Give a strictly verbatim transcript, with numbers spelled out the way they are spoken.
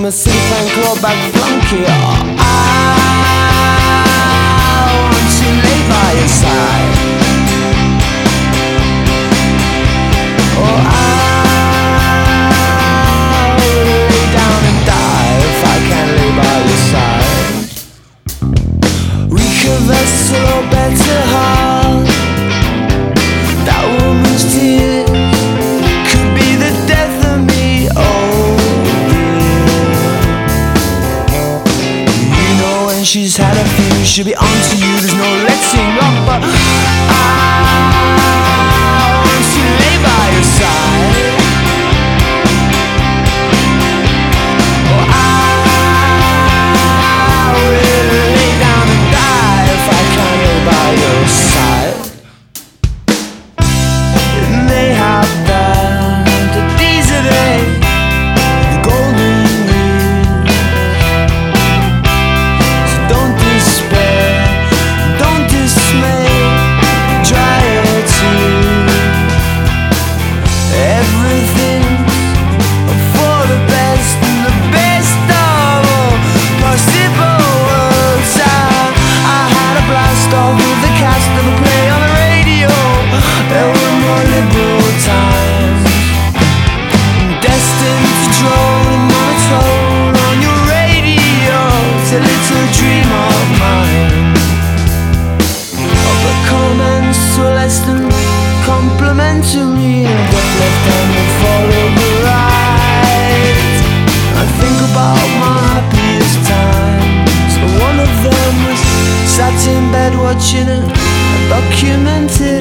I'm a city fan clawback flunky. Oh, I want to lay by your side. Oh, I will lay down and die if I can't lay by your side. Weaker vessel or better heart. That woman's tears could be the death of me. Oh, you know when she's had a few, she'll be on to you. There's no letting up, but I want to lay by your side. Oh, I will lay down and die if I can't lay by your side. It may have that, that these are they, the golden years. So don't despair, don't dismay, dry your tears. Everything's for the best and the best of all possible worlds. I, I had a blast off with the cast of a play on the radio. There were more liberal times, destined to drone and monotone on your radio. It's a little dream of mine. Oh, but comments were less than complimentary, and what left hand would follow the right. I think about my happiest times. So one of them was sat in bed watching a, a documentary.